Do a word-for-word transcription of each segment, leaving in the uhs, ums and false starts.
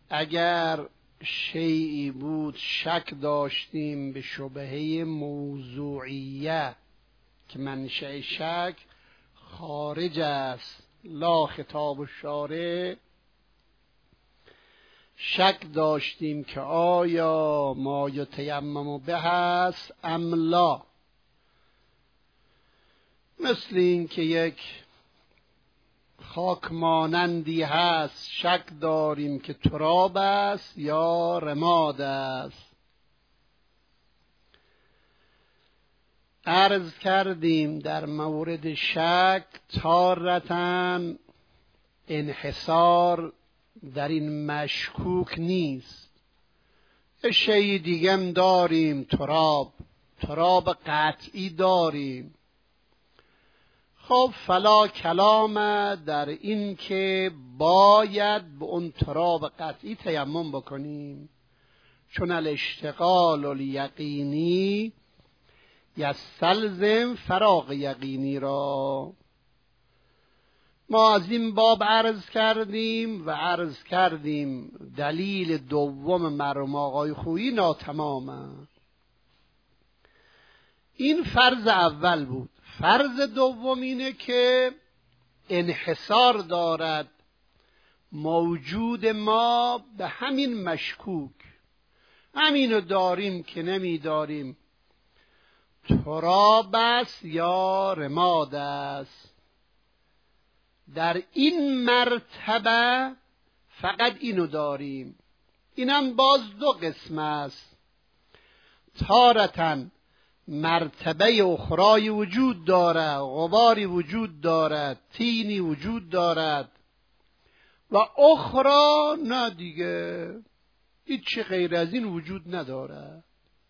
اگر شیئی بود شک داشتیم به شبهه موضوعیه که منشأ شک خارج است لا خطاب الشارع، شک داشتیم که آیا ما یتیمم به است ام لا، مثل این که یک خاک مانندی هست شک داریم که تراب است یا رماد است. عرض کردیم در مورد شک تارةً انحصار در این مشکوک نیست. شیء دیگم داریم، تراب تراب قطعی داریم. خب فلا کلام در این که باید به اون تراب قطعی تیمم بکنیم، چون الاشتغال الیقینی یستلزم فراغ یقینی را. ما از این باب عرض کردیم و عرض کردیم دلیل دوم مرحوم آقای خویی ناتمامه. این فرض اول بود. فرض دوم اینه که انحصار دارد موجود ما به همین مشکوک، همینو داریم که نمیداریم تراب است یا رماد است. در این مرتبه فقط اینو داریم. اینم باز دو قسم است. تارةً مرتبه اخرای وجود دارد، غباری وجود دارد، تینی وجود دارد، و اخرى نه دیگه، هیچ غیر از این وجود ندارد.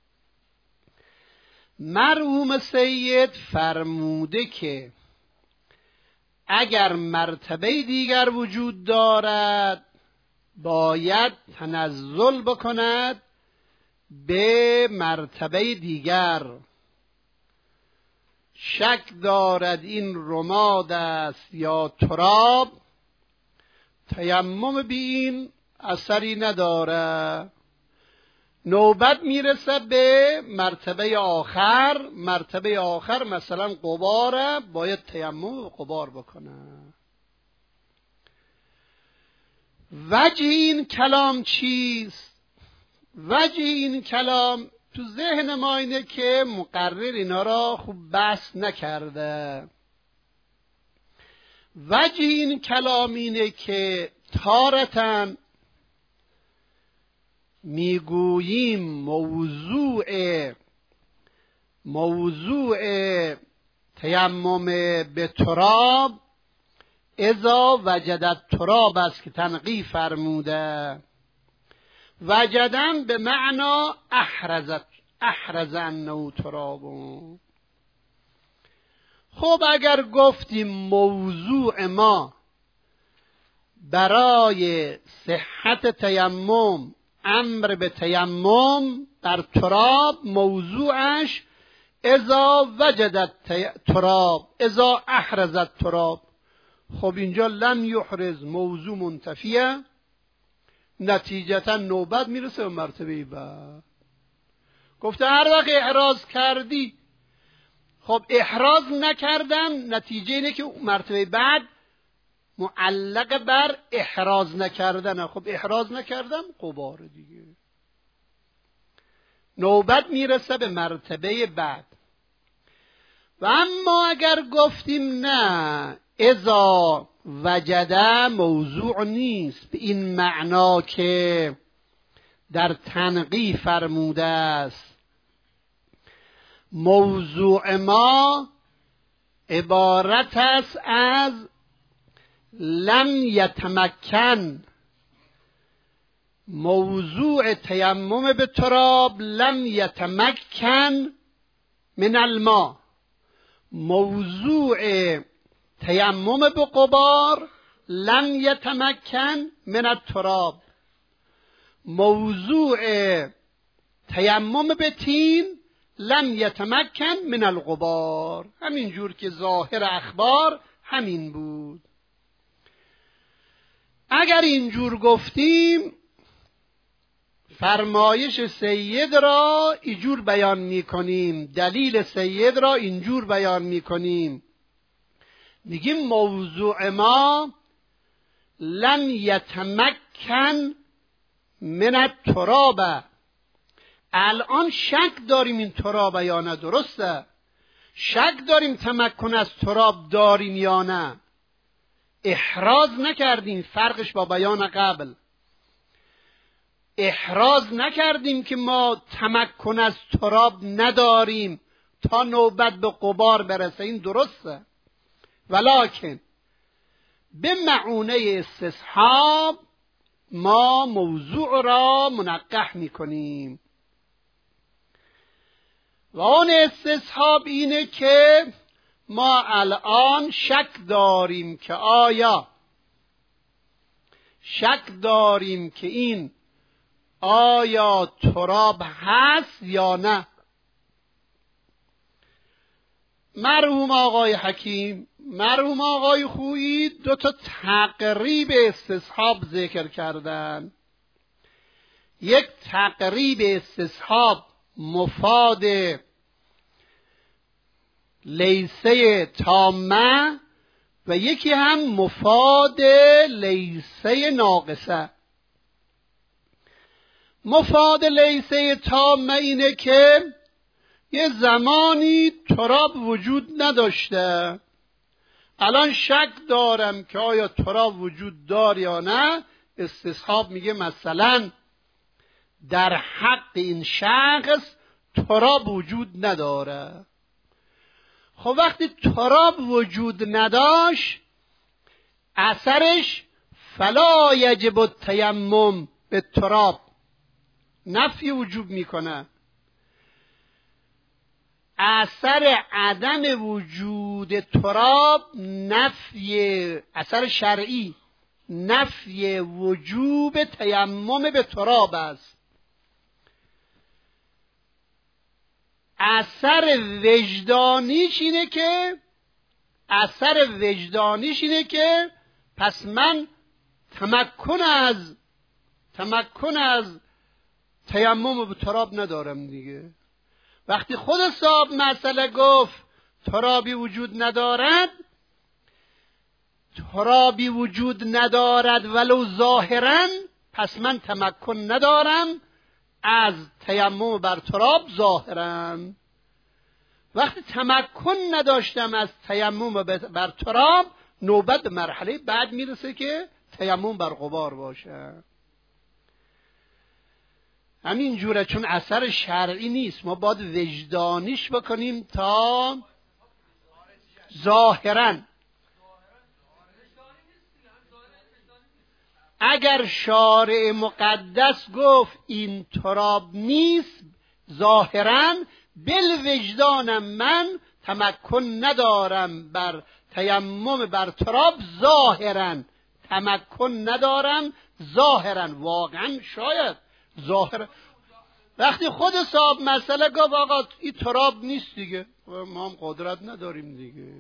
مرحوم سید فرموده که اگر مرتبه دیگر وجود دارد باید تنزل بکند به مرتبه دیگر. شک دارد این رماد است یا تراب، تیمم بی این اثری نداره. نوبت میرسه به مرتبه آخر، مرتبه آخر مثلا غباره، باید تیمم به غبار بکنه. وجه این کلام چیست؟ وجه این کلام تو ذهن ما اینه که مقرر اینا را خوب بحث نکرده. وجه این کلام اینه که تارةً میگوییم موضوع موضوع تیمم به تراب اذا وجدت تراب است که تنقیح فرموده. وجدن به معنا احرزت احرز انه تراب. خب اگر گفتیم موضوع ما برای صحت تیمم امر به تیمم در تراب، موضوعش اذا وجدت تراب اذا احرزت تراب. خب اینجا لم یحرز موضوع منتفیه، نتیجتا نوبت میرسه به مرتبه بعد. گفته هر وقت احراز کردی، خب احراز نکردم، نتیجه اینه که مرتبه بعد معلق بر احراز نکردن. خب احراز نکردم غبار دیگه، نوبت میرسه به مرتبه بعد. و اما اگر گفتیم نه، اذا وجده موضوع نیست به این معنا که در تنقیح فرموده است. موضوع ما عبارت است از لم یتمکن. موضوع تیمم به تراب لم یتمکن من الماء. موضوع تیمم به غبار لم یتمکن من التراب. موضوع تیمم به طین لم یتمکن من الغبار. همین جور که ظاهر اخبار همین بود. اگر اینجور گفتیم فرمایش سید را اینجور بیان میکنیم، دلیل سید را اینجور بیان میکنیم. میگیم موضوع ما لن یتمکن من التراب. الان شک داریم این تراب یا نه، درسته؟ شک داریم تمکن از تراب داریم یا نه، احراز نکردیم. فرقش با بیان قبل، احراز نکردیم که ما تمکن از تراب نداریم تا نوبت به غبار برسه، این درسته. ولکن به معونه استصحاب ما موضوع را منقح میکنیم و آن استصحاب اینه که ما الان شک داریم که آیا شک داریم که این آیا تراب هست یا نه. مرحوم آقای حکیم، مرحوم آقای خویی دو تا تقریب استصحاب ذکر کردن. یک تقریب استصحاب مفاد لیسه تامه و یکی هم مفاد لیسه ناقصه. مفاد لیسه تامه اینه که یه زمانی تراب وجود نداشته، الان شک دارم که آیا تراب وجود داره یا نه. استصحاب میگه مثلا در حق این شخص تراب وجود نداره. خب وقتی تراب وجود نداشت، اثرش فلا یجب التیمم به تراب، نفی وجوب میکنه. اثر عدم وجود تراب نفی، اثر شرعی نفی وجوب تیمم به تراب است. اثر وجدانیش اینه که اثر وجدانیش اینه که پس من تمکن از تمکن از تیمم به تراب ندارم دیگه. وقتی خود صاحب مسئله گفت ترابی وجود ندارد، ترابی وجود ندارد ولو ظاهرا، پس من تمکن ندارم از تیمم بر تراب ظاهرا. وقتی تمکن نداشتم از تیمم بر تراب، نوبت به مرحله بعد میرسه که تیمم بر غبار باشه. همین جوره، چون اثر شرعی نیست، ما باید وجدانیش بکنیم تا ظاهرا. اگر شارع مقدس گفت این تراب نیست ظاهرا، بالوجدانم من تمکن ندارم بر تیمم بر تراب ظاهرا، تمکن ندارم ظاهرا. واقعا شاید ظاهر وقتی خود صاحب مسئله گفت آقا این تراب نیست دیگه، ما هم قدرت نداریم دیگه.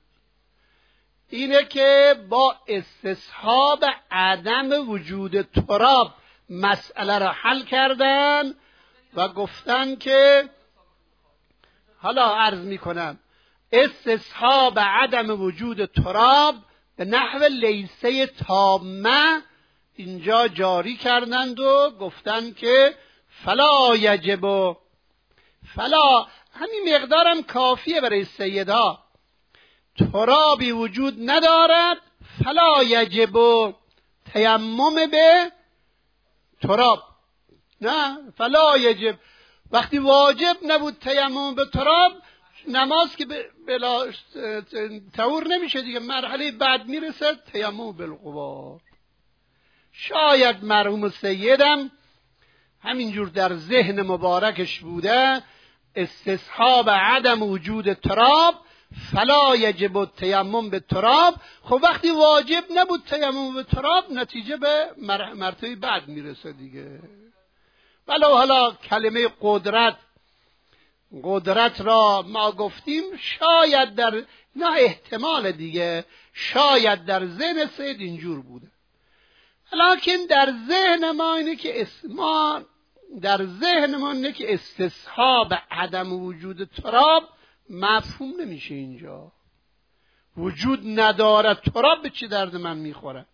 اینه که با استصحاب عدم وجود تراب مسئله را حل کردن و گفتن که حالا عرض میکنم استصحاب عدم وجود تراب به نحو لیسه تامه اینجا جاری کردند و گفتن که فلا یجب، فلا همین مقدارم کافیه برای سیدها، ترابی وجود ندارد فلا یجب تیمم به تراب. نه، فلا یجب، وقتی واجب نبود تیمم به تراب، نماز که بلا طهور نمیشه دیگه، مرحله بعد میرسه تیمم بالغبار. شاید مرحوم سیدم همینجور در ذهن مبارکش بوده استصحاب عدم وجود تراب فلا یجب التیمم به تراب. خب وقتی واجب نبود تیمم به تراب، نتیجه به مرتبه بعد میرسه دیگه. ولو حالا کلمه قدرت قدرت را ما گفتیم، شاید در نه احتمال دیگه، شاید در ذهن سید اینجور بوده، لکن در ذهن ما اینه که ما در ذهنمون اینه که استصحاب عدم وجود تراب مفهوم نمیشه اینجا. وجود نداره تراب به چه درد من میخوره؟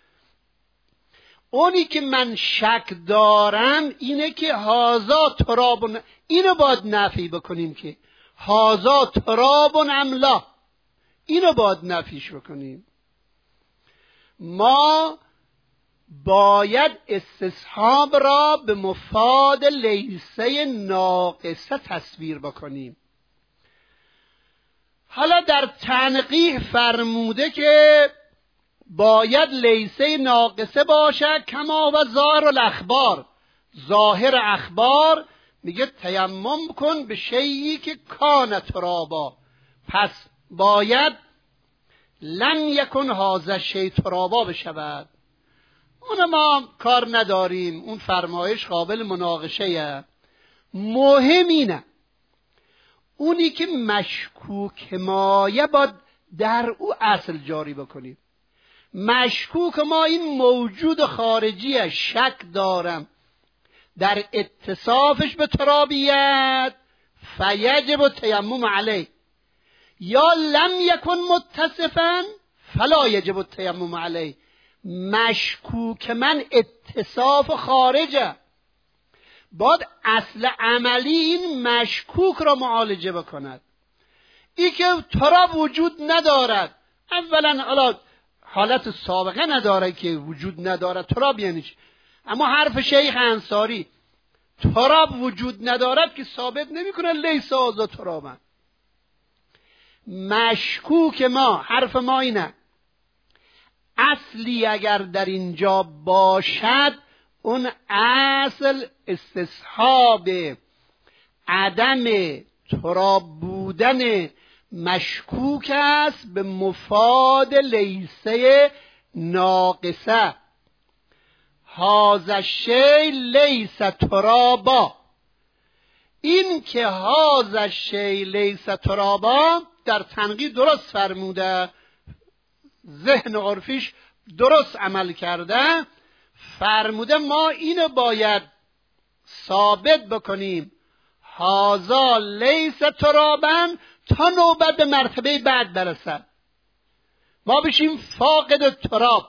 اونی که من شک دارم اینه که هازا تراب ن... اینو باید نفی بکنیم که هازا تراب املا، اینو باید نفیش بکنیم. ما باید استصحاب را به مفاد لیسه ناقصه تصویر بکنیم. حالا در تنقیح فرموده که باید لیسه ناقصه باشد کما و ظاهر الاخبار. ظاهر اخبار میگه تیمم کن به شیئی که کان ترابا، پس باید لم یکن هذا شیء ترابا بشود. اون ما کار نداریم، اون فرمایش قابل مناقشه. مهم اینه اونی که مشکوک مایه باید در او اصل جاری بکنیم. مشکوک ما این موجود خارجیه، شک دارم در اتصافش به ترابیت، فیجب تیمم علیه. یا لم یکن متصفا فلا یجب التیمم علیه. مشکوک من اتصاف خارجه، باید اصل عملی این مشکوک را معالجه بکند. ای که تراب وجود ندارد، اولا حالا حالت سابقه نداره که وجود ندارد تراب یعنی چی؟ اما حرف شیخ انصاری تراب وجود ندارد که ثابت نمی کنه لیس هذا ترابا. مشکوک ما، حرف ما اینه اصلی اگر در اینجا باشد اون اصل استصحاب عدم تراب بودن مشکوک است به مفاد لیسه ناقصه. هذا الشیء لیس ترابا. این که هذا الشیء لیس ترابا در تنقیح درست فرموده، ذهن عرفیش درست عمل کرده. فرموده ما اینو باید ثابت بکنیم هذا لیس ترابا تا نوبت به مرتبه بعد برسد. ما بشیم فاقد تراب،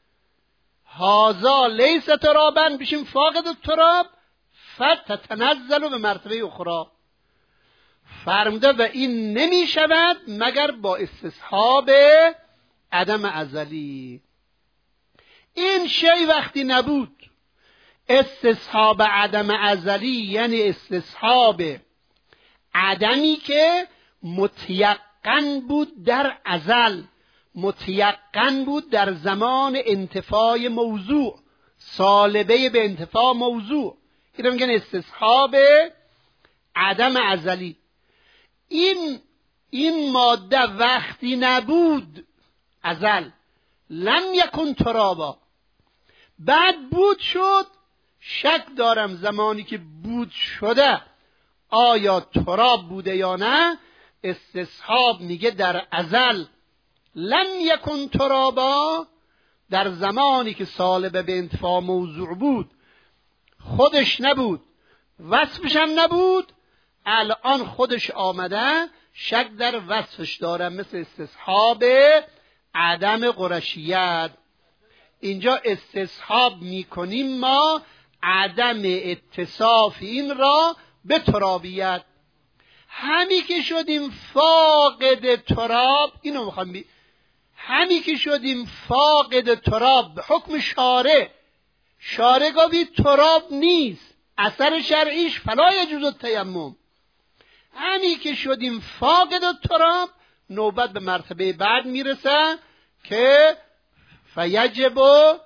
هذا لیس ترابا بشیم فاقد تراب، فتتنزل به مرتبه اخرى. فرموده و این نمی شود مگر با استصحاب عدم ازلی. این شی وقتی نبود، استصحاب عدم ازلی یعنی استصحاب عدمی که متیقن بود در ازل، متیقن بود در زمان انتفاع موضوع، سالبه به انتفاع موضوع، این رو میگن استصحاب عدم ازلی. این این ماده وقتی نبود ازل، لم یکن ترابا، بعد بود شد. شک دارم زمانی که بود شده آیا تراب بوده یا نه. استصحاب میگه در ازل لم یکن ترابا، در زمانی که سالبه به انتفاع موضوع بود خودش نبود، وصفش هم نبود، الان خودش آمده، شک در وصفش دارم، مثل استصحاب عدم قرشیت. اینجا استصحاب میکنیم ما عدم اتصاف این را به ترابیت. همی که شدیم فاقد تراب، اینو میخوام بی... همی که شدیم فاقد تراب به حکم شارع، شارع گوی تراب نیست، اثر شرعیش فلا یجوز التیمم. همی که شدیم فاقد تراب، نوبت به مرتبه بعد میرسه که فیجب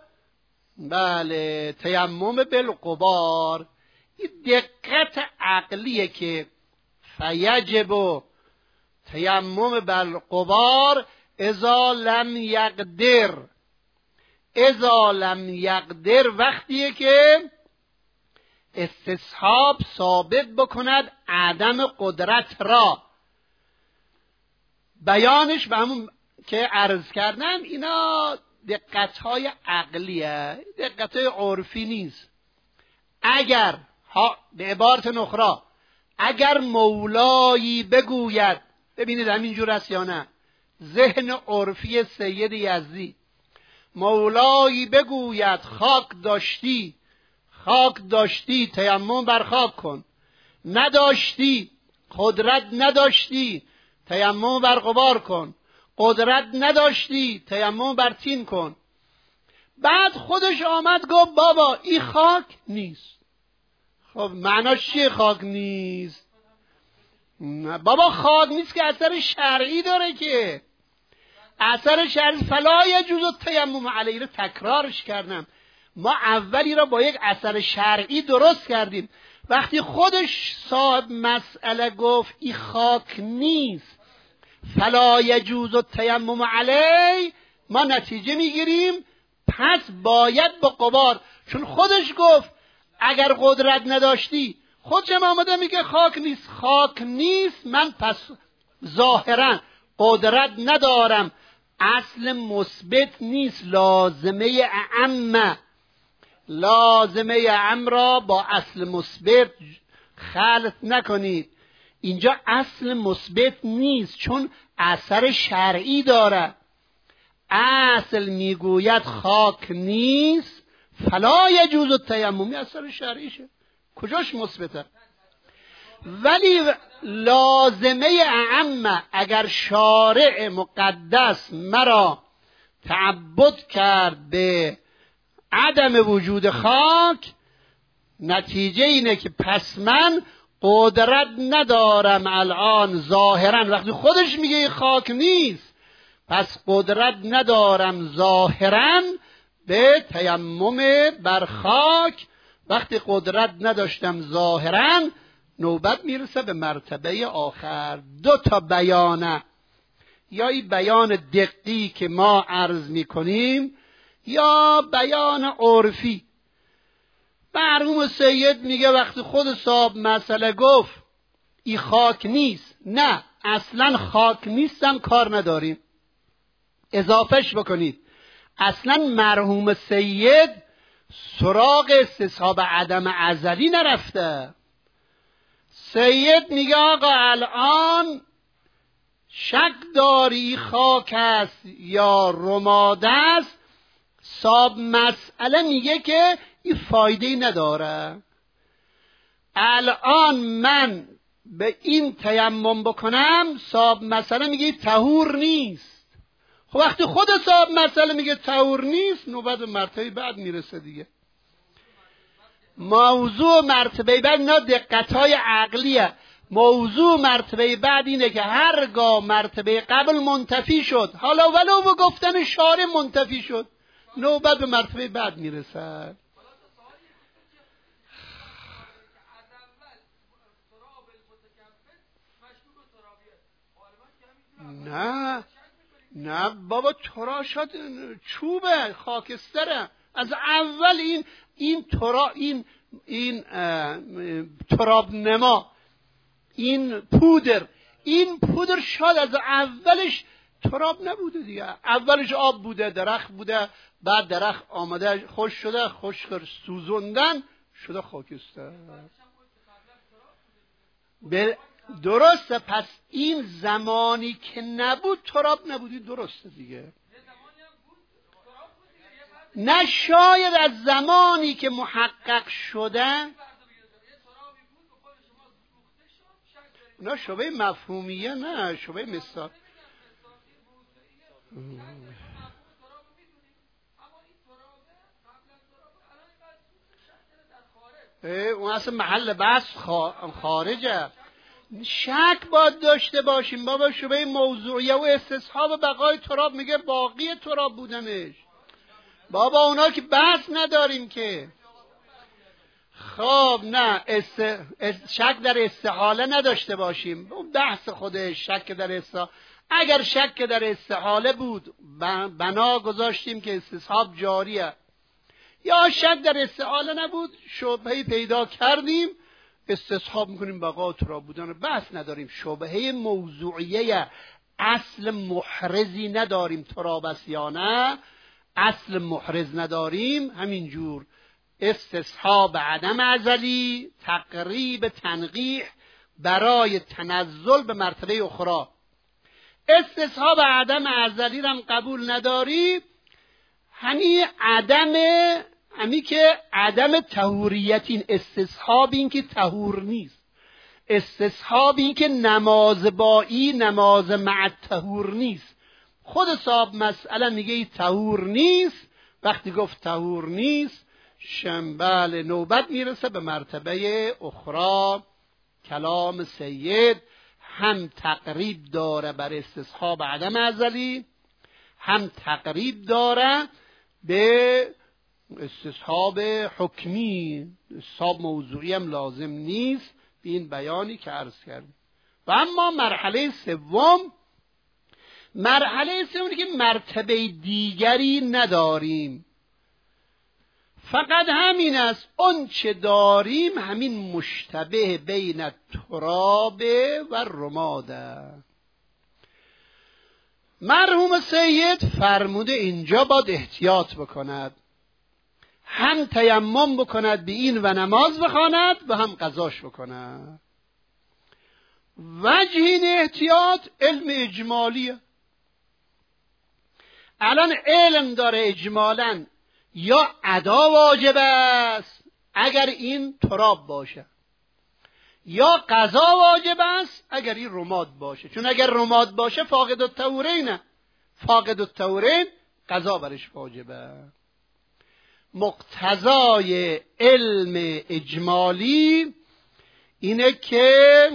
بله تیمم بالغبار. این دقت عقلیه که فیجب تیمم بالغبار اذا لم یقدر. اذا لم یقدر وقتیه که استصحاب ثابت بکند عدم قدرت را. بیانش به همون که عرض کردم اینا دقت‌های عقلیه، دقت‌های عرفی نیست. اگر ها به عبارت اخرى اگر مولایی بگوید، ببینید همینجور است یا نه، ذهن عرفی سید یزدی، مولایی بگوید خاک داشتی خاک داشتی تیمم بر خاک کن، نداشتی قدرت نداشتی تیمم بر غبار کن، قدرت نداشتی تیمم بر طین کن. بعد خودش آمد گفت بابا این خاک نیست. خب معناش چیه خاک نیست؟ بابا خاک نیست که اثر شرعی داره، که اثر شرعی فلا یجوز التیمم علیه رو تکرارش کردم. ما اولی را با یک اثر شرعی درست کردیم. وقتی خودش صاحب مسئله گفت این خاک نیست فلا یجوز التیمم علیه، ما نتیجه میگیریم پس باید با غبار، چون خودش گفت اگر قدرت نداشتی، خودشم آمده میگه خاک نیست، خاک نیست من پس ظاهرا قدرت ندارم، اصل مثبت نیست، لازمه اعم، لازمه اعم را با اصل مثبت خلط نکنید. اینجا اصل مثبت نیست چون اثر شرعی داره. اصل میگوید خاک نیست فلا یجوز التیمم، اثر شرعیشه، کجاش مثبته؟ ولی لازمه اعم اگر شارع مقدس مرا تعبد کرد به عدم وجود خاک، نتیجه اینه که پس من قدرت ندارم الان ظاهرا، وقتی خودش میگه خاک نیست پس قدرت ندارم ظاهرا به تیمم بر خاک. وقتی قدرت نداشتم ظاهرا، نوبت میرسه به مرتبه آخر. دو تا بیانه، یا این بیان دقیقی که ما عرض میکنیم یا بیان عرفی. مرحوم سید میگه وقتی خود صاحب مسئله گفت این خاک نیست، نه اصلا خاک نیستم کار نداریم، اضافهش بکنید اصلا مرحوم سید سراغ استصحاب عدم ازلی نرفته. سید میگه آقا الان شک داری خاک است یا رماد است، صاحب مسئله میگه که این فایده نداره، الان من به این تیمم بکنم، صاحب مسئله میگه طهور نیست. خب وقتی خود صاحب مسئله میگه طهور نیست، نوبت مرتبه بعد میرسه دیگه. موضوع مرتبه بعد اینا دقت‌های عقلیه. موضوع مرتبه بعد اینه که هرگاه مرتبه قبل منتفی شد، حالا ولو به گفتن شارع منتفی شد، نوبت به مرتبه بعد میرسه. نه نه بابا ترا شد چوبه خاکستره. از اول این این ترا این این تراب نما، این پودر این پودر شاید از اولش تراب نبوده دیگه، اولش آب بوده، درخت بوده، بعد درخت آمده خوش شده، خشک سوزوندن شده خاکستر. به درسته، پس این زمانی که نبود تراب نبودی، درسته دیگه. نه شاید از زمانی که محقق شده، نه شبه مفهومیه، نه شبه مثال. اون اصلا محل بحث خارجه. شک باید داشته باشیم بابا، شبه موضوعیه و استصحاب بقای تراب میگه باقی تراب بودنش. بابا اونا که بحث نداریم که. خب نه است... است... شک در استحاله نداشته باشیم، اون بحث خودش. شک در استحاله، اگر شک در استحاله بود بنا گذاشتیم که استصحاب جاریه، یا شک در استحاله نبود شبهه پیدا کردیم استصحاب میکنیم بقا تراب بودن، بحث نداریم. شبهه موضوعیه، اصل محرزی نداریم، تراب است یا نه اصل محرز نداریم، همینجور استصحاب عدم ازلی، تقریب تنقیح برای تنزل به مرتبه اخرى. استصحاب عدم ازلی هم قبول نداری، همین عدم همین که عدم طهوریت، این استصحاب این که طهور نیست، استصحاب این که نماز بایی نماز مع طهور نیست. خود صاحب مسئله میگه ای طهور نیست. وقتی گفت طهور نیست، شنبال نوبت میرسه به مرتبه اخرى. کلام سید هم تقریب داره بر استصحاب عدم ازلی، هم تقریب داره به استصحاب حکمی. استصحاب موضوعی هم لازم نیست به این بیانی که عرض کردیم. و اما مرحله سوم، مرحله سومی که مرتبه دیگری نداریم، فقط همین است. اون چه داریم همین مشتبه بین تراب و رماده. مرحوم سید فرموده اینجا باید احتیاط بکند، هم تیمم بکند به این و نماز بخواند و هم قضاش بکند. وجه این احتیاط علم اجمالیه. الان علم داره اجمالاً یا ادا واجب است اگر این تراب باشه، یا قضا واجب است اگر این رماد باشه. چون اگر رماد باشه فاقد الطهورین، فاقد الطهورین قضا برش واجبه. مقتضای علم اجمالی اینه که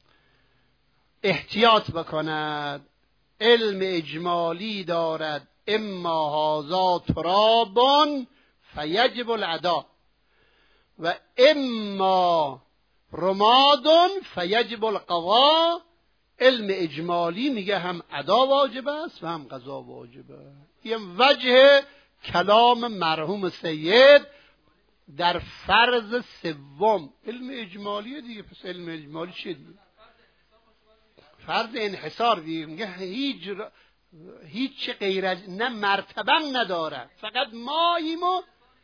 احتیاط بکند. علم اجمالی دارد اما هذا تراب فیجب العدا و اما رماد فیجب القضا. علم اجمالی میگه هم ادا واجب است و هم قضا واجبه. این وجه کلام مرحوم سید در فرض سوم. علم اجمالیه دیگه. پس علم اجمالی چیه دیگه؟ فرض انحصار دیگه. میگه هیچ را... هیچ غیر از نه مرتبه نداره، فقط ماییم و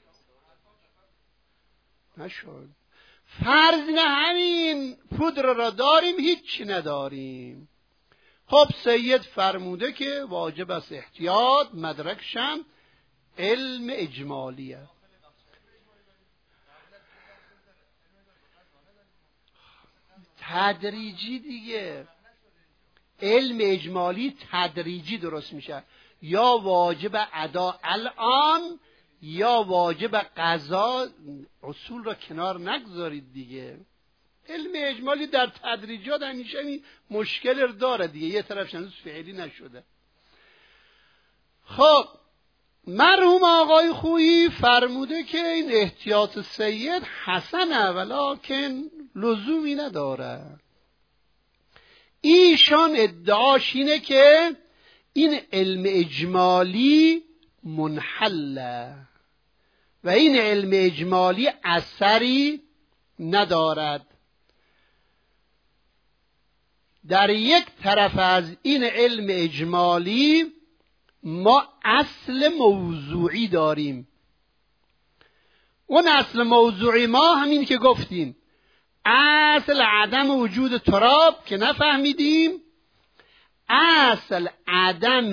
نشد. فرض نه همین پودر را داریم، هیچ نداریم. خب سید فرموده که واجب است احتیاط، مدرکشم علم اجمالیه. تدریجی دیگه. علم اجمالی تدریجی درست میشه، یا واجب ادا الان یا واجب قضا. اصول را کنار نگذارید دیگه. علم اجمالی در تدریجات همیشه این مشکل داره دیگه، یه طرفش هنوز فعلی نشده. خب مرحوم آقای خویی فرموده که این احتیاط سید حسنه ولکن لزومی نداره. ایشان ادعاش اینه که این علم اجمالی منحله و این علم اجمالی اثری ندارد. در یک طرف از این علم اجمالی ما اصل موضوعی داریم. اون اصل موضوعی ما همین که گفتیم، اصل عدم وجود تراب که نفهمیدیم، اصل عدم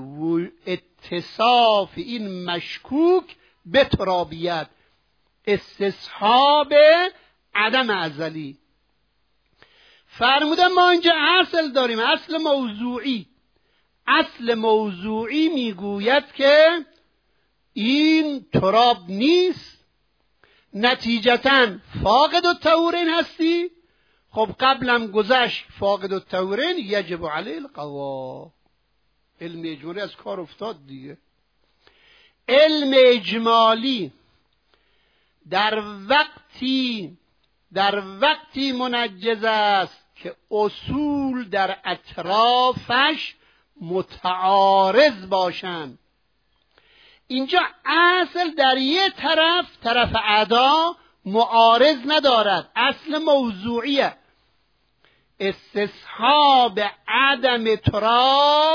اتصاف این مشکوک به ترابیت، استصحاب عدم ازلی. فرمودن ما اینجا اصل داریم، اصل موضوعی. اصل موضوعی میگوید که این تراب نیست، نتیجتاً فاقد الطهورین هستی. خب قبلم گذشت فاقد الطهورین یجب علیه القضا. علم اجمالی از کار افتاد دیگه. علم اجمالی در وقتی در وقتی منجز است که اصول در اطرافش متعارض باشند. اینجا اصل در یه طرف طرف ادا معارض ندارد، اصل موضوعیه. استصحاب عدم تراب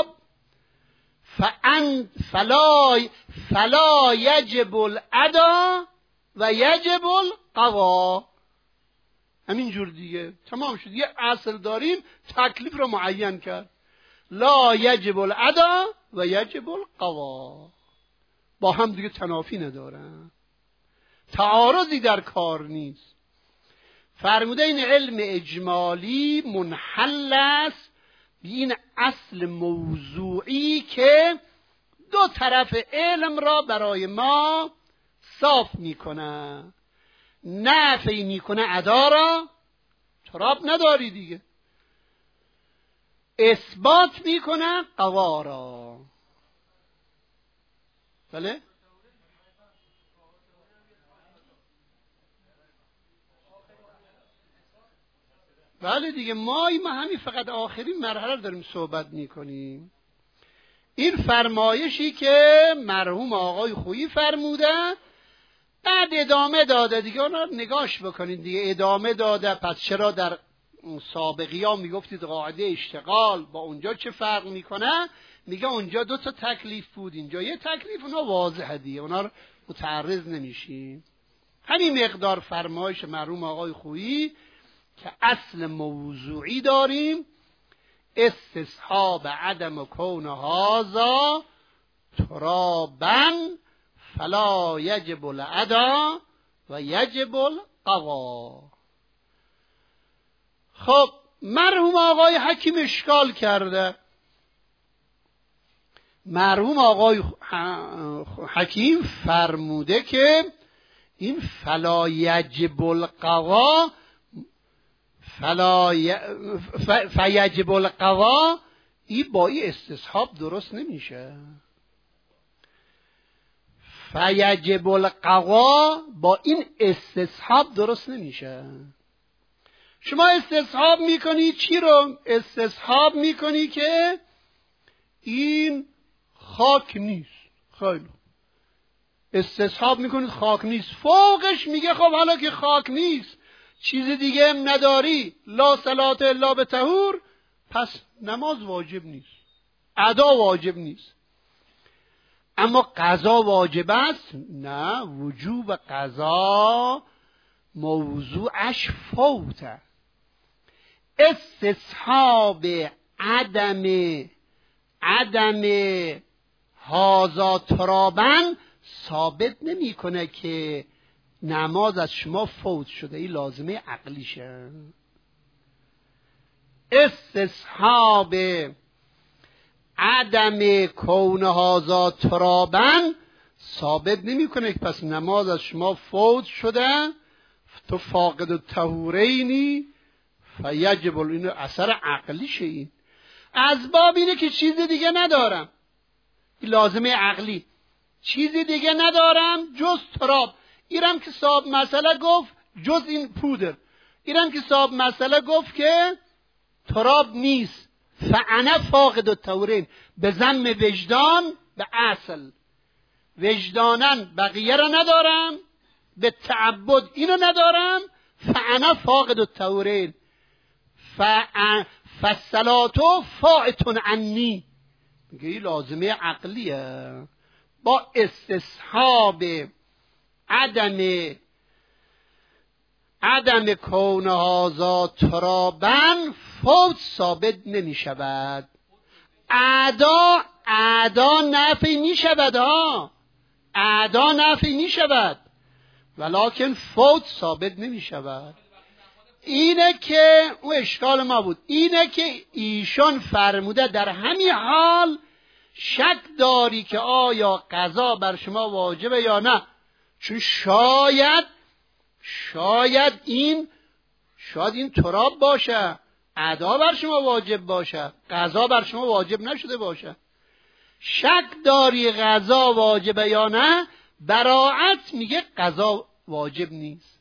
فان فلا فلا یجب الادا و یجب القضا. همین جور دیگه تمام شد. یه اصل داریم تکلیف رو معین کرد. لا یجب الادا و یجب القضا. با هم دیگه تنافی ندارن، تعارضی در کار نیست. فرموده این علم اجمالی منحل است به این اصل موضوعی که دو طرف علم را برای ما صاف میکنه. نفی میکنه ادا را، تراب نداری دیگه. اثبات میکنه قضا را. بله؟ بله دیگه. ما ما همین فقط آخرین مرحله داریم صحبت میکنیم. این فرمایشی که مرحوم آقای خویی فرموده بعد ادامه داده دیگه، اونا نگاش بکنید دیگه. ادامه داده. پس چرا در سابقی ها میگفتید قاعده اشتغال با اونجا چه فرق میکنه؟ میگه اونجا دو تا تکلیف بود، اینجا یه تکلیف. اونا واضحه دیگه، اونا رو متعرض نمیشیم. همین مقدار فرمایش مرحوم آقای خویی که اصل موضوعی داریم، استصحاب عدم کون هذا ترابا فلا یجب الادا و یجب القضا. خب مرحوم آقای حکیم اشکال کرده. مرحوم آقای حکیم فرموده که این فلا یجب القضا فلا ی... ف... فیجب القضا این با این استصحاب درست نمیشه. فیجب القضا با این استصحاب درست نمیشه. شما استصحاب میکنی چی رو؟ استصحاب میکنی که این خاک نیست. خیلی استصحاب میکنید خاک نیست. فوقش میگه خب حالا که خاک نیست چیز دیگه هم نداری، لا صلات الا به طهور، پس نماز واجب نیست، ادا واجب نیست. اما قضا واجب است؟ نه، وجوب قضا موضوعش فوته. استصحاب عدم عدم هازا ترابن ثابت نمی کنه که نماز از شما فوت شده. این لازمه عقلیشه. استصحاب عدم کون هازا ترابن ثابت نمی کنه که پس نماز از شما فوت شده. تو فاقد الطهورینی فیجب. این اثر عقلیشه. این از باب اینه که چیز دیگه ندارم. این لازمه عقلی. چیز دیگه ندارم جز تراب. ایرم که صاحب مسئله گفت جز این پودر. ایرم که صاحب مسئله گفت که تراب نیست. فانا فاقد الطهورین. به ضم وجدان به اصل. وجدانن بقیه را ندارم، به تعبد اینو ندارم. فانا فاقد الطهورین. فالصلاه فائت عنی. میگه این لازمه عقلیه. با استصحاب عدم عدم کون هذا ترابن فوت ثابت نمی شود. ادا ادا نفی می شود ها ادا نفی می شود ولکن فوت ثابت نمی شود. اینه که او اشکال ما بود. اینه که ایشان فرموده در همین حال شک داری که آیا قضا بر شما واجبه یا نه، چون شاید شاید این شاید این تراب باشه، ادا بر شما واجب باشه، قضا بر شما واجب نشده باشه. شک داری قضا واجبه یا نه، براعت میگه قضا واجب نیست.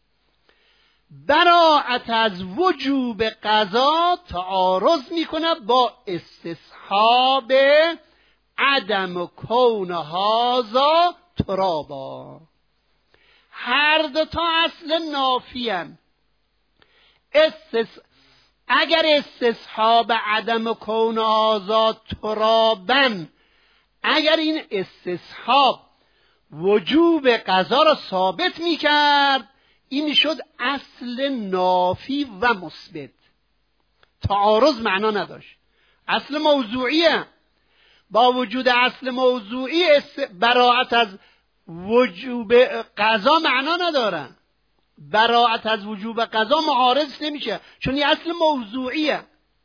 براعت از وجوب قضا تعارض میکنه با استصحاب عدم کون هذا ترابا. هر دو تا اصل نافیان. استس... اگر استصحاب عدم کون هذا ترابن، اگر این استصحاب وجوب قضا را ثابت میکرد، این شد اصل نافی و مثبت. تعارض معنا نداشت، اصل موضوعیه. با وجود اصل موضوعی براءت از وجوب قضا معنا نداره. براءت از وجوب قضا معارض نمیشه، چون این اصل موضوعیه.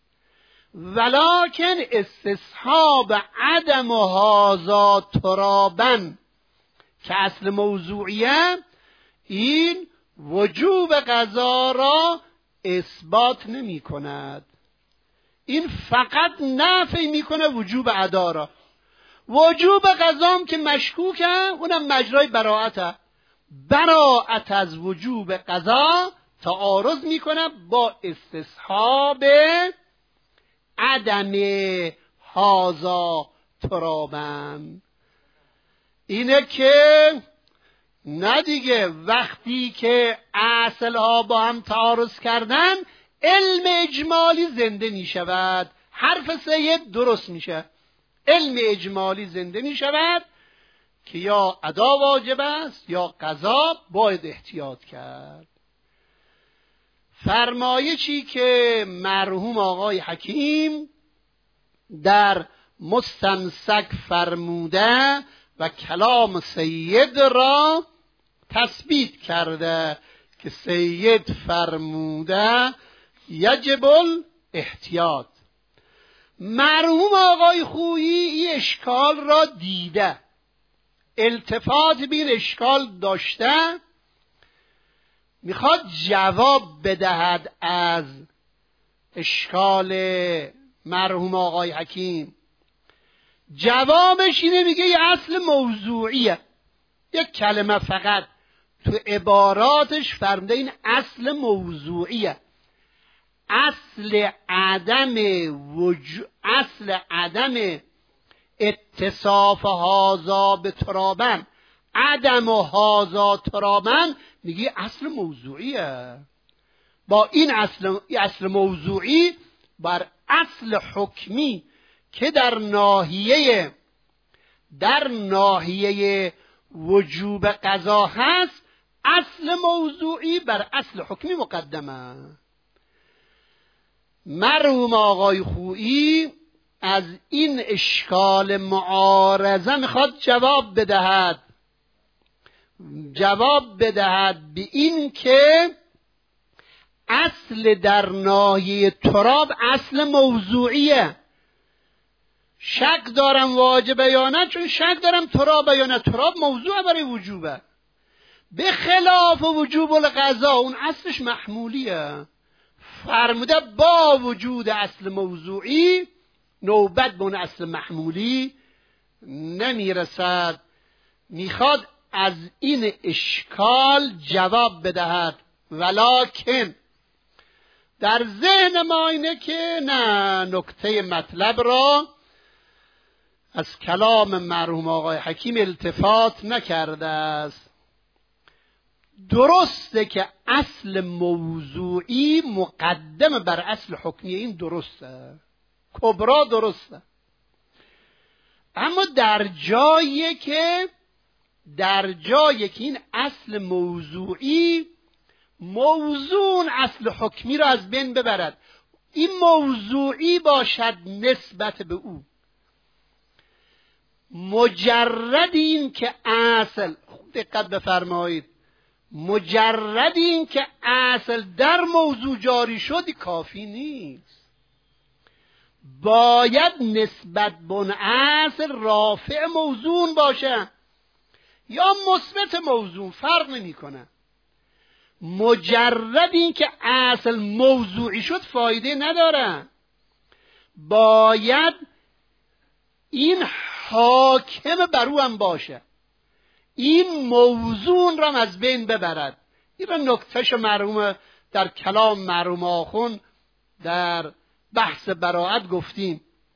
ولکن استصحاب عدم هذا ترابا که اصل موضوعیه، این وجوب قضا را اثبات نمی کند، این فقط نفی میکنه وجوب ادا را. وجوب قضا که مشکوکه، اونم مجرای براءته. براءت از وجوب قضا تعارض میکنه با استصحاب عدم هذا ترابا. اینه که نه دیگه، وقتی که اصل ها با هم تعارض کردن علم اجمالی زنده می شود، حرف سید درست میشه، علم اجمالی زنده می شود که یا ادا واجب است یا قضا باید احتیاط کرد. فرمایشی که مرحوم آقای حکیم در مستمسک فرموده و کلام سید را تثبیت کرده که سید فرموده یجب الاحتیاط. مرحوم آقای خویی این اشکال را دیده، التفات به این اشکال داشته، میخواد جواب بدهد از اشکال مرحوم آقای حکیم. جوابش اینه، میگه یه اصل موضوعیه، یک کلمه فقط تو عباراتش فرموده این اصل موضوعیه. اصل عدم وجود، اصل عدم اتصاف هازا به ترابن، عدم هازا ترابن، میگه اصل موضوعیه. با این اصل, اصل موضوعی بر اصل حکمی که در ناحیه در ناحیه وجوب قضا هست، اصل موضوعی بر اصل حکمی مقدمه. مرحوم آقای خویی از این اشکال معارضه میخواد جواب بدهد، جواب بدهد به این که اصل در ناحیه تراب اصل موضوعیه. شک دارم واجبه یا نه، چون شک دارم تراب یا نه. تراب موضوع برای وجوبه، به خلاف وجوب القضا اون اصلش محمولیه. فرموده با وجود اصل موضوعی نوبت به اون اصل محمولی نمیرسد. میخواد از این اشکال جواب بدهد، ولکن در ذهن ما اینه که نه، نکته مطلب را از کلام مرحوم آقای حکیم التفات نکرده است. درسته که اصل موضوعی مقدم بر اصل حکمی، این درسته، کبرا درسته، اما در جایی که در جایی که این اصل موضوعی موضوع اصل حکمی را از بین ببرد، این موضوعی باشد نسبت به او، مجرد این که اصل، خوب دقت بفرمایید، مجرد این که اصل در موضوع جاری شد کافی نیست، باید نسبت به اون اصل رافع موضوع باشه یا مثبت موضوع، فرق نمیکنه. مجرد این که اصل موضوعی شد فایده نداره، باید این حاکم بر او هم باشه، این موضوع را از بین ببرد. این را نکتهش مرحوم در کلام مرحوم آخوند در بحث براءت گفتیم.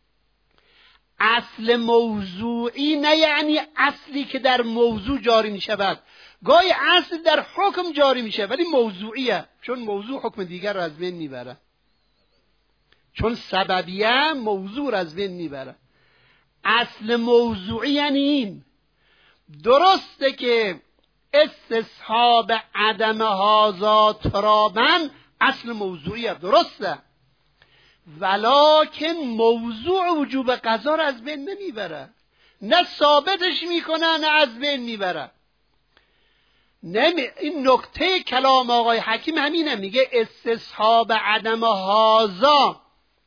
اصل موضوعی نه یعنی اصلی که در موضوع جاری می شود، گاهی اصل در حکم جاری میشه ولی موضوعیه، چون موضوع حکم دیگر را از بین میبره، چون سببیه موضوع را از بین میبره. اصل موضوعی یعنی این، درسته که استصحاب عدم هذا ترابن اصل موضوعیه، درسته، ولکن موضوع وجوب قضا رو از بین نمیبره، نه ثابتش میکنه نه از بین میبره. نمی... این نکته کلام آقای حکیم همینه، میگه استصحاب عدم هذا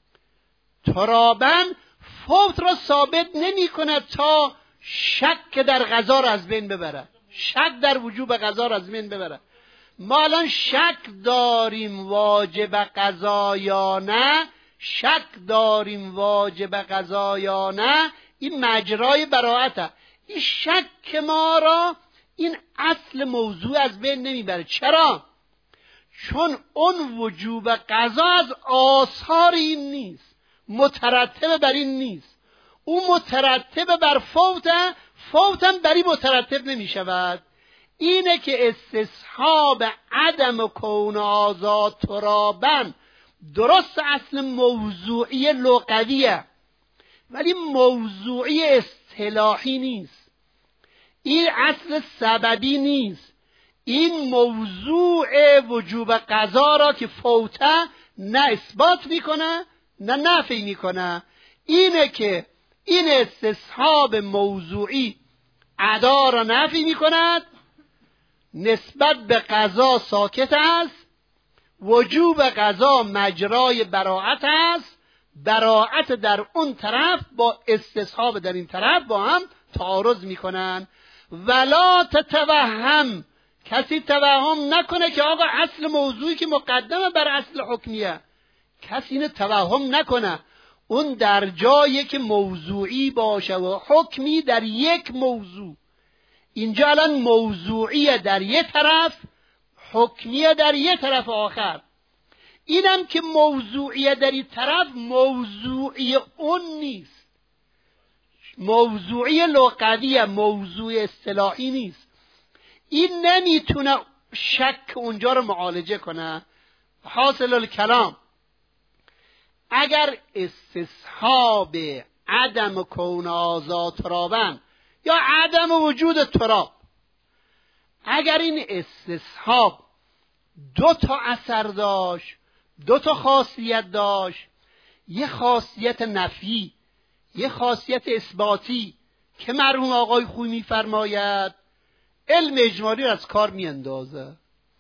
ترابن فوت را ثابت نمیکنه تا شک در قضا را از بین ببره، شک در وجوب قضا را از بین ببره. ما الان شک داریم واجب قضا یا نه، شک داریم واجب قضا یا نه، این مجرای براءته. این شک ما را این اصل موضوع از بین نمیبره. چرا؟ چون اون وجوب قضا از آثار این نیست، مترتب بر این نیست. او مترتب بر فوته، فوتم بری مترتب نمی شود. اینه که استصحاب عدم کون آزاد ترابن درست اصل موضوعی لغویه، ولی موضوعی اصطلاحی نیست. این اصل سببی نیست. این موضوع وجوب قضا را که فوته نه اثبات میکنه نه نفی میکنه. اینه که این استصحاب موضوعی ادا را نفی میکند، نسبت به قضا ساکت است، وجوب قضا مجرای براءت است، براءت در اون طرف با استصحاب در این طرف با هم تعارض میکنن. ولا تتوهم، کسی توهم نکنه که آقا اصل موضوعی که مقدمه بر اصل حکمیه، کسی اینو توهم نکنه. اون در جایی که موضوعی باشه و حکمی در یک موضوع. اینجا الان موضوعی در یک طرف، حکمیه در یک طرف آخر. اینم که موضوعی در این طرف موضوعی اون نیست، موضوعی لغویه، موضوع اصطلاحی نیست. این نمیتونه شک اونجا رو معالجه کنه. حاصل الکلام، اگر استصحاب عدم کون آزاد ترابن یا عدم وجود تراب، اگر این استصحاب دو تا اثر داشت، دو تا خاصیت داشت، یه خاصیت نفی، یه خاصیت اثباتی، که مرحوم آقای خویی می‌فرماید علم اجمالی را از کار میاندازه.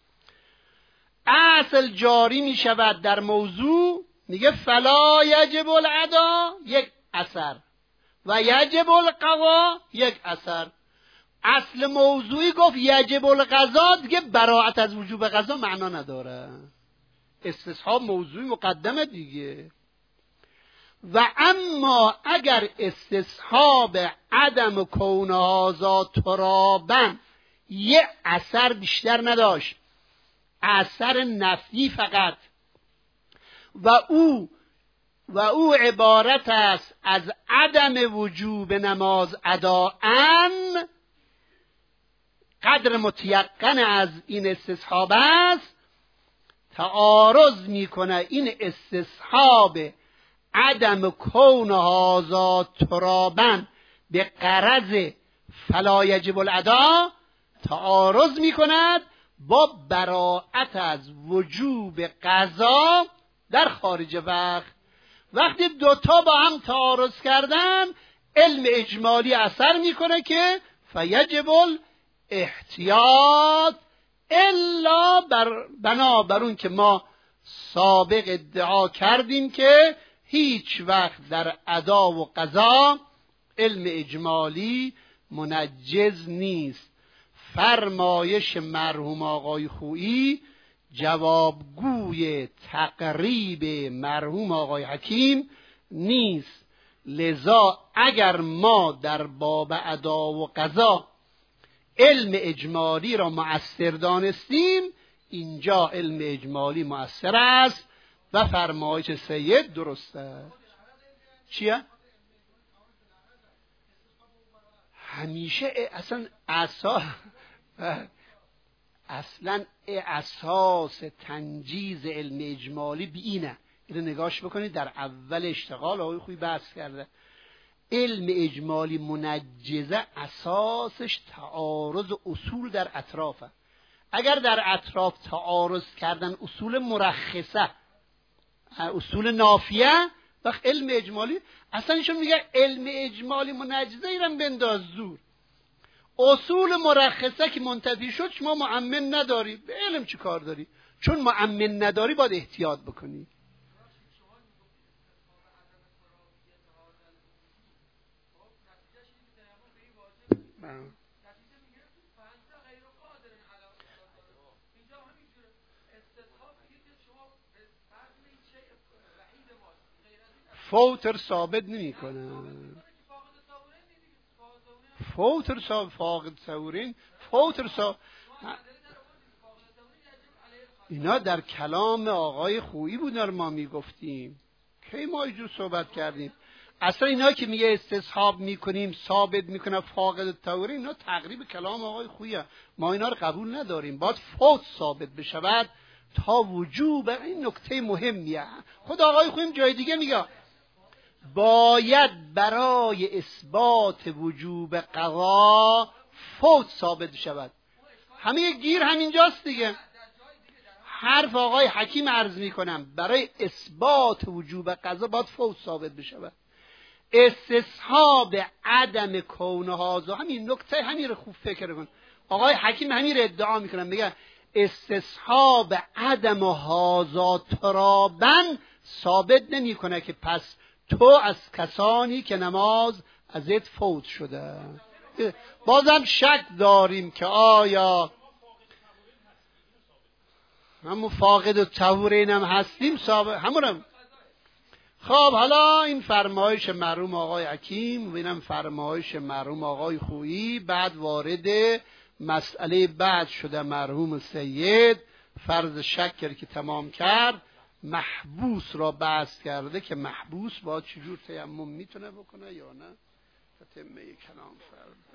اصل جاری می شود در موضوع، میگه فلا یجب العدا یک اثر و یجب القضا یک اثر. اصل موضوعی گفت یجب القضا، دیگه براءت از وجوب قضا معنا نداره. استصحاب موضوعی مقدمه دیگه. و اما اگر استصحاب عدم کون هذا ترابن یه اثر بیشتر نداشت، اثر نفی فقط، و او و او عبارت است از عدم وجوب نماز اداءن، قدر متیقن از این استصحاب است، تعارض میکنه این استصحاب عدم کون هذا ترابن به غرض فلا یجب الادا، تعارض میکند با براءت از وجوب قضا در خارج وقت. وقتی دوتا با هم تعارض کردن، علم اجمالی اثر میکنه که فیجب الاحتیاط، الا بر بنابر اون که ما سابق ادعا کردیم که هیچ وقت در ادا و قضا علم اجمالی منجز نیست. فرمایش مرحوم آقای خویی جوابگوی تقریب مرحوم آقای حکیم نیست. لذا اگر ما در باب ادا و قضا علم اجمالی را مؤثر دانستیم، اینجا علم اجمالی مؤثر است و فرمایش سید درسته. چیه؟ همیشه اصلا اساس اصلا اساس تنجیز علم اجمالی بی اینه. اینو نگاش بکنید، در اول اشتغال آقای خویی بحث کرده. علم اجمالی منجزه اساسش تعارض اصول در اطرافه. اگر در اطراف تعارض کردن اصول مرخصه، اصول نافیه، وقت علم اجمالی اصلا ایشون میگه علم اجمالی منجزه ایرم بنداز زور. اصول مرخصه که منتفی شد شما مؤمن نداری، به علم چی کار داری؟ چون مؤمن نداری باید احتیاط بکنی. فوتر ثابت نمی کنه. فوتر ثابت فاقد تصورین فوتر ثابت. اینا در کلام آقای خویی بود ما میگفتیم. کی ما اینجور صحبت کردیم؟ اصلا اینا که میگه استصحاب میکنیم ثابت میکنه فاقد تصورین، اینا تقریب کلام آقای خوییه. ما اینا رو قبول نداریم. باید فوت ثابت بشود تا وجوب. این نکته مهمیه. خود آقای خویی جای دیگه میگه باید برای اثبات وجوب قضا فوت ثابت شود. همه گیر همینجاست دیگه. حرف آقای حکیم عرض میکنم برای اثبات وجوب قضا باید فوت ثابت بشود. استصحاب عدم کون هذا، همین نکته همین رو خوب فکر کن. آقای حکیم همین رو ادعا میکنن، میگن استصحاب عدم هذا ترابا ثابت نمیکنه که پس تو از کسانی که نماز ازت فوت شده. بازم شک داریم که آیا همون فاقد و طهورین هم هستیم ثابت همونم. خب حالا این فرمایش مرحوم آقای حکیم و اینم فرمایش مرحوم آقای خویی، بعد وارد مسئله بعد شده مرحوم سید. فرض شک که تمام کرد محبوس را بحث کرده که محبوس با چجور تیمم میتونه بکنه یا نه. تتمه کلام فرد